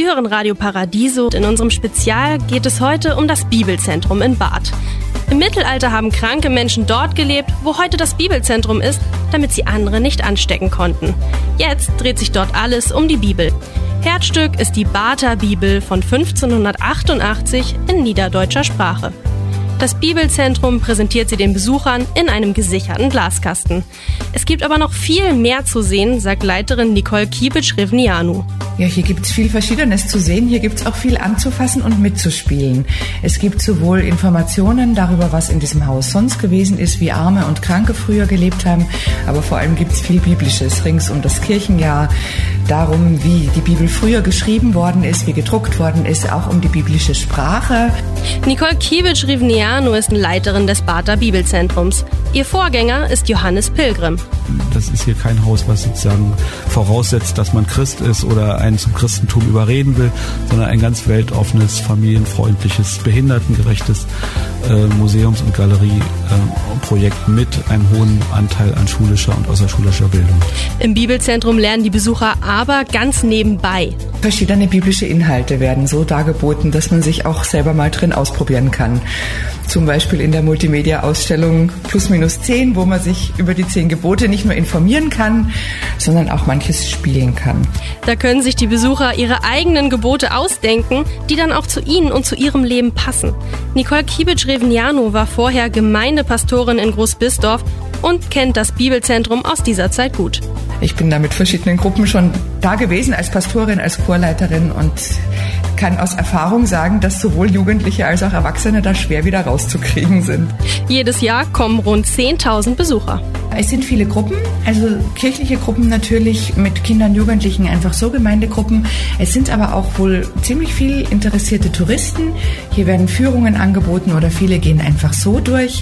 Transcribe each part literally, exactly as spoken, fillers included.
Sie hören Radio Paradiso. In unserem Spezial geht es heute um das Bibelzentrum in Barth. Im Mittelalter haben kranke Menschen dort gelebt, wo heute das Bibelzentrum ist, damit sie andere nicht anstecken konnten. Jetzt dreht sich dort alles um die Bibel. Herzstück ist die Barther Bibel von fünfzehnhundertachtundachtzig in niederdeutscher Sprache. Das Bibelzentrum präsentiert sie den Besuchern in einem gesicherten Glaskasten. Es gibt aber noch viel mehr zu sehen, sagt Leiterin Nicole Kibic-Revnianu. Ja, hier gibt es viel Verschiedenes zu sehen. Hier gibt es auch viel anzufassen und mitzuspielen. Es gibt sowohl Informationen darüber, was in diesem Haus sonst gewesen ist, wie Arme und Kranke früher gelebt haben, aber vor allem gibt es viel Biblisches rings um das Kirchenjahr, darum, wie die Bibel früher geschrieben worden ist, wie gedruckt worden ist, auch um die biblische Sprache. Nicole Kibic-Revnianu ist Leiterin des Barther Bibelzentrums. Ihr Vorgänger ist Johannes Pilgrim. Das ist hier kein Haus, was sozusagen voraussetzt, dass man Christ ist oder einen zum Christentum überreden will, sondern ein ganz weltoffenes, familienfreundliches, behindertengerechtes äh, Museums- und Galerieprojekt äh, mit einem hohen Anteil an schulischer und außerschulischer Bildung. Im Bibelzentrum lernen die Besucher aber ganz nebenbei. Verschiedene biblische Inhalte werden so dargeboten, dass man sich auch selber mal drin ausprobieren kann. Zum Beispiel in der Multimedia-Ausstellung Plus Minus zehn, wo man sich über die zehn Gebote nicht nur informieren kann, sondern auch manches spielen kann. Da können sich die Besucher ihre eigenen Gebote ausdenken, die dann auch zu ihnen und zu ihrem Leben passen. Nicole Kibic-Revnianu war vorher Gemeindepastorin in Großbisdorf und kennt das Bibelzentrum aus dieser Zeit gut. Ich bin da mit verschiedenen Gruppen schon da gewesen, als Pastorin, als Chorleiterin und kann aus Erfahrung sagen, dass sowohl Jugendliche als auch Erwachsene da schwer wieder rauszukriegen sind. Jedes Jahr kommen rund zehntausend Besucher. Es sind viele Gruppen, also kirchliche Gruppen natürlich mit Kindern, Jugendlichen, einfach so Gemeindegruppen. Es sind aber auch wohl ziemlich viel interessierte Touristen. Hier werden Führungen angeboten oder viele gehen einfach so durch.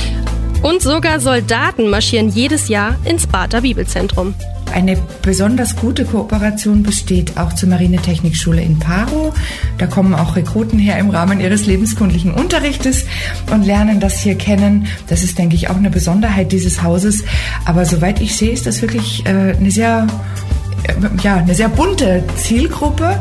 Und sogar Soldaten marschieren jedes Jahr ins Barther Bibelzentrum. Eine besonders gute Kooperation besteht auch zur Marinetechnikschule in Paro. Da kommen auch Rekruten her im Rahmen ihres lebenskundlichen Unterrichtes und lernen das hier kennen. Das ist, denke ich, auch eine Besonderheit dieses Hauses. Aber soweit ich sehe, ist das wirklich äh, eine sehr, äh, ja, eine sehr bunte Zielgruppe.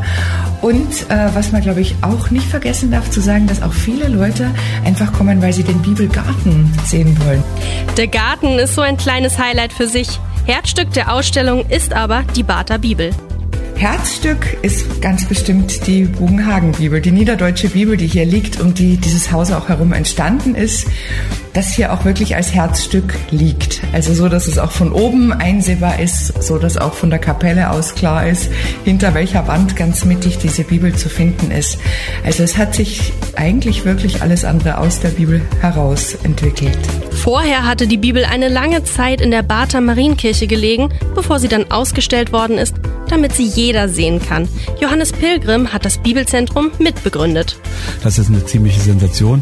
Und äh, was man, glaube ich, auch nicht vergessen darf zu sagen, dass auch viele Leute einfach kommen, weil sie den Bibelgarten sehen wollen. Der Garten ist so ein kleines Highlight für sich. Herzstück der Ausstellung ist aber die Barther Bibel. Herzstück ist ganz bestimmt die Bugenhagen-Bibel, die niederdeutsche Bibel, die hier liegt, um die dieses Haus auch herum entstanden ist, das hier auch wirklich als Herzstück liegt. Also so, dass es auch von oben einsehbar ist, so dass auch von der Kapelle aus klar ist, hinter welcher Wand ganz mittig diese Bibel zu finden ist. Also es hat sich eigentlich wirklich alles andere aus der Bibel heraus entwickelt. Vorher hatte die Bibel eine lange Zeit in der Barther Marienkirche gelegen, bevor sie dann ausgestellt worden ist, damit sie jeder sehen kann. Johannes Pilgrim hat das Bibelzentrum mitbegründet. Das ist eine ziemliche Sensation,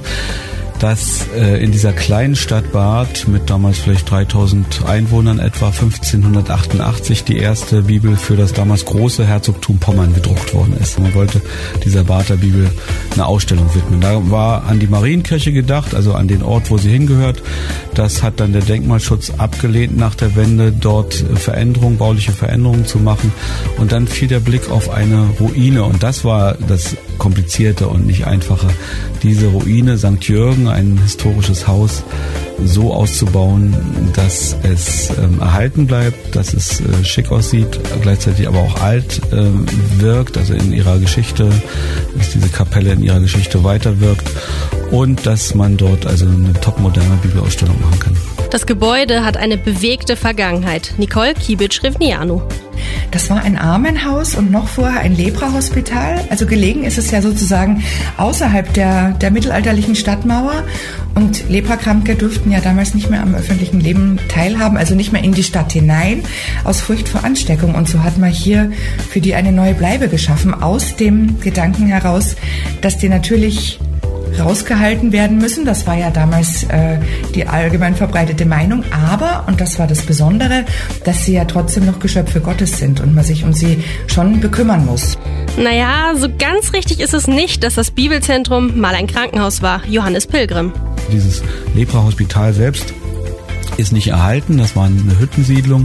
dass äh, in dieser kleinen Stadt Barth mit damals vielleicht dreitausend Einwohnern etwa fünfzehnhundertachtundachtzig die erste Bibel für das damals große Herzogtum Pommern gedruckt worden ist. Man wollte dieser Barther Bibel eine Ausstellung widmen. Da war an die Marienkirche gedacht, also an den Ort, wo sie hingehört. Das hat dann der Denkmalschutz abgelehnt nach der Wende, dort Veränderungen, bauliche Veränderungen zu machen. Und dann fiel der Blick auf eine Ruine und das war das Komplizierte und nicht Einfache. Diese Ruine Sankt Jürgen, ein historisches Haus, so auszubauen, dass es ähm, erhalten bleibt, dass es äh, schick aussieht, gleichzeitig aber auch alt äh, wirkt, also in ihrer Geschichte, dass diese Kapelle in ihrer Geschichte weiterwirkt und dass man dort also eine topmoderne Bibelausstellung machen kann. Das Gebäude hat eine bewegte Vergangenheit. Nicole Kibic-Revnianu. Das war ein Armenhaus und noch vorher ein Lepra-Hospital. Also gelegen ist es ja sozusagen außerhalb der, der mittelalterlichen Stadtmauer. Und Leprakranke durften ja damals nicht mehr am öffentlichen Leben teilhaben, also nicht mehr in die Stadt hinein, aus Furcht vor Ansteckung. Und so hat man hier für die eine neue Bleibe geschaffen, aus dem Gedanken heraus, dass die natürlich rausgehalten werden müssen. Das war ja damals äh, die allgemein verbreitete Meinung. Aber, und das war das Besondere, dass sie ja trotzdem noch Geschöpfe Gottes sind und man sich um sie schon bekümmern muss. Naja, so ganz richtig ist es nicht, dass das Bibelzentrum mal ein Krankenhaus war. Johannes Pilgrim. Dieses Lepra-Hospital selbst ist nicht erhalten. Das war eine Hüttensiedlung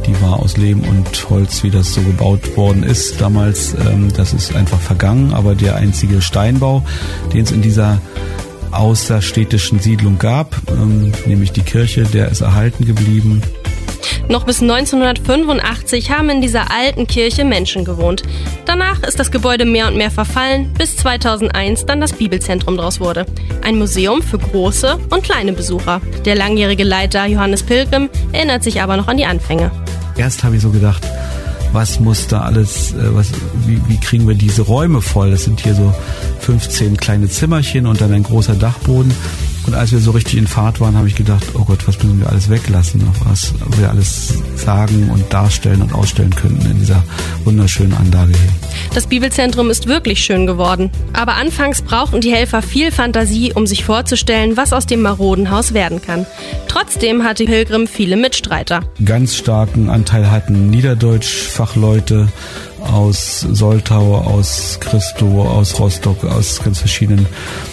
Die war aus Lehm und Holz, wie das so gebaut worden ist damals. Das ist einfach vergangen, aber der einzige Steinbau, den es in dieser außerstädtischen Siedlung gab, nämlich die Kirche, der ist erhalten geblieben. Noch bis neunzehnhundertfünfundachtzig haben in dieser alten Kirche Menschen gewohnt. Danach ist das Gebäude mehr und mehr verfallen, bis zweitausendeins dann das Bibelzentrum draus wurde. Ein Museum für große und kleine Besucher. Der langjährige Leiter Johannes Pilgrim erinnert sich aber noch an die Anfänge. Erst habe ich so gedacht, was muss da alles, was, wie, wie kriegen wir diese Räume voll? Das sind hier so fünfzehn kleine Zimmerchen und dann ein großer Dachboden. Und als wir so richtig in Fahrt waren, habe ich gedacht, oh Gott, was müssen wir alles weglassen, was wir alles sagen und darstellen und ausstellen könnten in dieser wunderschönen Anlage hier. Das Bibelzentrum ist wirklich schön geworden. Aber anfangs brauchten die Helfer viel Fantasie, um sich vorzustellen, was aus dem maroden Haus werden kann. Trotzdem hatte Pilgrim viele Mitstreiter. Ganz starken Anteil hatten Niederdeutsch-Fachleute aus Soltau, aus Christow, aus Rostock, aus ganz verschiedenen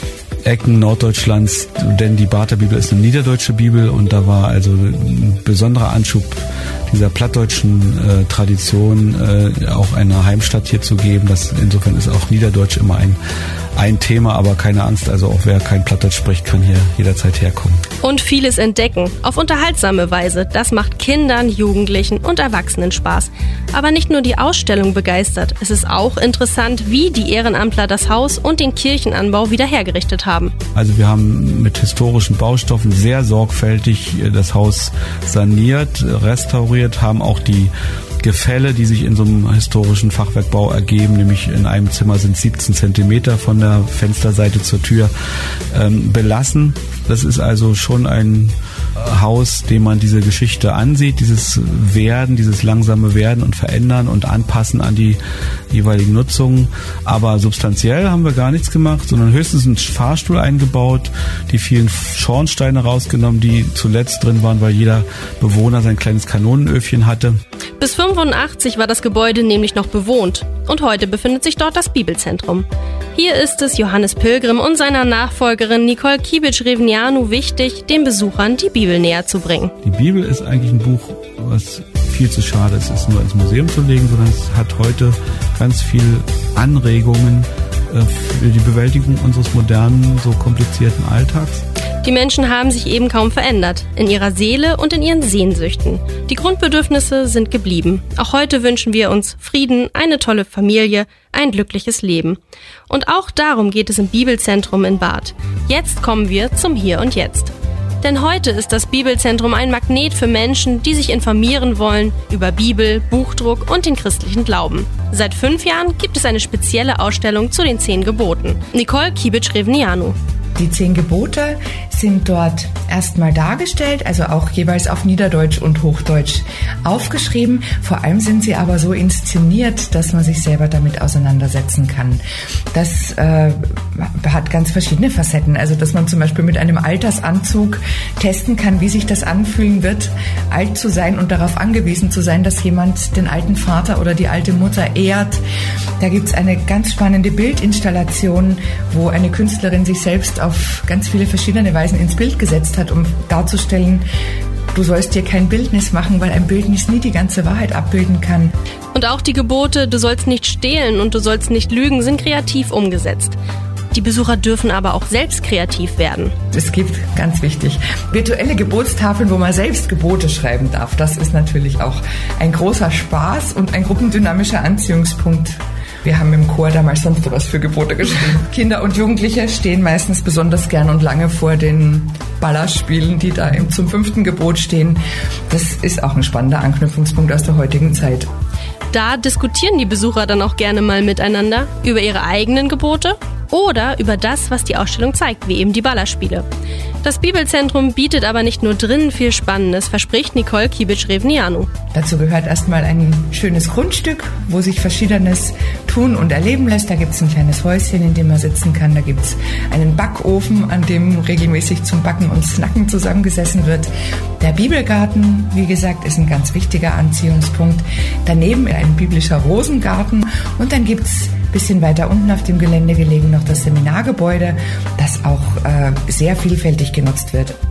Ecken Norddeutschlands, denn die Barther Bibel ist eine niederdeutsche Bibel und da war also ein besonderer Anschub dieser plattdeutschen äh, Tradition, äh, auch eine Heimstatt hier zu geben. Das, insofern ist auch Niederdeutsch immer ein, ein Thema, aber keine Angst, also auch wer kein Plattdeutsch spricht, kann hier jederzeit herkommen. Und vieles entdecken, auf unterhaltsame Weise. Das macht Kindern, Jugendlichen und Erwachsenen Spaß. Aber nicht nur die Ausstellung begeistert, es ist auch interessant, wie die Ehrenamtler das Haus und den Kirchenanbau wieder hergerichtet haben. Also wir haben mit historischen Baustoffen sehr sorgfältig das Haus saniert, restauriert, haben auch die Gefälle, die sich in so einem historischen Fachwerkbau ergeben, nämlich in einem Zimmer sind siebzehn Zentimeter von der Fensterseite zur Tür, ähm, belassen. Das ist also schon ein Haus, dem man diese Geschichte ansieht, dieses Werden, dieses langsame Werden und Verändern und Anpassen an die jeweiligen Nutzungen. Aber substanziell haben wir gar nichts gemacht, sondern höchstens einen Fahrstuhl eingebaut, die vielen Schornsteine rausgenommen, die zuletzt drin waren, weil jeder Bewohner sein kleines Kanonenöfchen hatte. Bis fünfundachtzig war das Gebäude nämlich noch bewohnt und heute befindet sich dort das Bibelzentrum. Hier ist es Johannes Pilgrim und seiner Nachfolgerin Nicole Kibic-Revnianu wichtig, den Besuchern die Bibel näher zu bringen. Die Bibel ist eigentlich ein Buch, was viel zu schade ist, es nur ins Museum zu legen, sondern es hat heute ganz viel Anregungen für die Bewältigung unseres modernen, so komplizierten Alltags. Die Menschen haben sich eben kaum verändert, in ihrer Seele und in ihren Sehnsüchten. Die Grundbedürfnisse sind geblieben. Auch heute wünschen wir uns Frieden, eine tolle Familie, ein glückliches Leben. Und auch darum geht es im Bibelzentrum in Barth. Jetzt kommen wir zum Hier und Jetzt. Denn heute ist das Bibelzentrum ein Magnet für Menschen, die sich informieren wollen über Bibel, Buchdruck und den christlichen Glauben. Seit fünf Jahren gibt es eine spezielle Ausstellung zu den zehn Geboten. Nicole Kibic-Revnianu. Die zehn Gebote sind dort erstmal dargestellt, also auch jeweils auf Niederdeutsch und Hochdeutsch aufgeschrieben. Vor allem sind sie aber so inszeniert, dass man sich selber damit auseinandersetzen kann. Das äh, hat ganz verschiedene Facetten. Also dass man zum Beispiel mit einem Altersanzug testen kann, wie sich das anfühlen wird, alt zu sein und darauf angewiesen zu sein, dass jemand den alten Vater oder die alte Mutter ehrt. Da gibt's eine ganz spannende Bildinstallation, wo eine Künstlerin sich selbst auf ganz viele verschiedene Weisen ins Bild gesetzt hat, um darzustellen, du sollst dir kein Bildnis machen, weil ein Bildnis nie die ganze Wahrheit abbilden kann. Und auch die Gebote, du sollst nicht stehlen und du sollst nicht lügen, sind kreativ umgesetzt. Die Besucher dürfen aber auch selbst kreativ werden. Es gibt, ganz wichtig, virtuelle Gebotstafeln, wo man selbst Gebote schreiben darf. Das ist natürlich auch ein großer Spaß und ein gruppendynamischer Anziehungspunkt. Wir haben im Chor damals sonst was für Gebote geschrieben. Kinder und Jugendliche stehen meistens besonders gern und lange vor den Ballerspielen, die da zum fünften Gebot stehen. Das ist auch ein spannender Anknüpfungspunkt aus der heutigen Zeit. Da diskutieren die Besucher dann auch gerne mal miteinander über ihre eigenen Gebote oder über das, was die Ausstellung zeigt, wie eben die Ballerspiele. Das Bibelzentrum bietet aber nicht nur drinnen viel Spannendes, verspricht Nicole Kibic-Revnianu. Dazu gehört erstmal ein schönes Grundstück, wo sich Verschiedenes tun und erleben lässt. Da gibt es ein kleines Häuschen, in dem man sitzen kann. Da gibt es einen Backofen, an dem regelmäßig zum Backen und Snacken zusammengesessen wird. Der Bibelgarten, wie gesagt, ist ein ganz wichtiger Anziehungspunkt. Daneben ein biblischer Rosengarten und dann gibt es ein bisschen weiter unten auf dem Gelände gelegen noch das Seminargebäude, das auch äh, sehr vielfältig genutzt wird.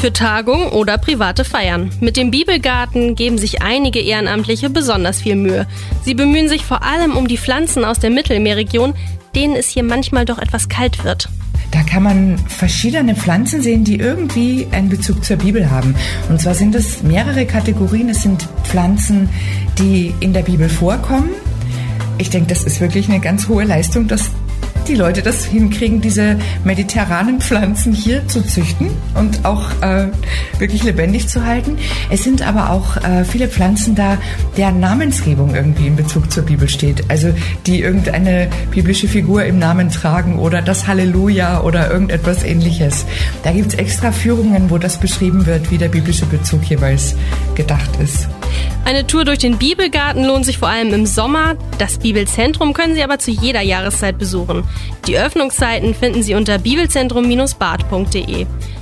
für Tagungen oder private Feiern. Mit dem Bibelgarten geben sich einige Ehrenamtliche besonders viel Mühe. Sie bemühen sich vor allem um die Pflanzen aus der Mittelmeerregion, denen es hier manchmal doch etwas kalt wird. Da kann man verschiedene Pflanzen sehen, die irgendwie einen Bezug zur Bibel haben. Und zwar sind es mehrere Kategorien. Es sind Pflanzen, die in der Bibel vorkommen. Ich denke, das ist wirklich eine ganz hohe Leistung, dass die Leute das hinkriegen, diese mediterranen Pflanzen hier zu züchten und auch äh, wirklich lebendig zu halten. Es sind aber auch äh, viele Pflanzen da, deren Namensgebung irgendwie in Bezug zur Bibel steht. Also die irgendeine biblische Figur im Namen tragen oder das Halleluja oder irgendetwas Ähnliches. Da gibt es extra Führungen, wo das beschrieben wird, wie der biblische Bezug jeweils gedacht ist. Eine Tour durch den Bibelgarten lohnt sich vor allem im Sommer. Das Bibelzentrum können Sie aber zu jeder Jahreszeit besuchen. Die Öffnungszeiten finden Sie unter bibelzentrum Bindestrich bad punkt de.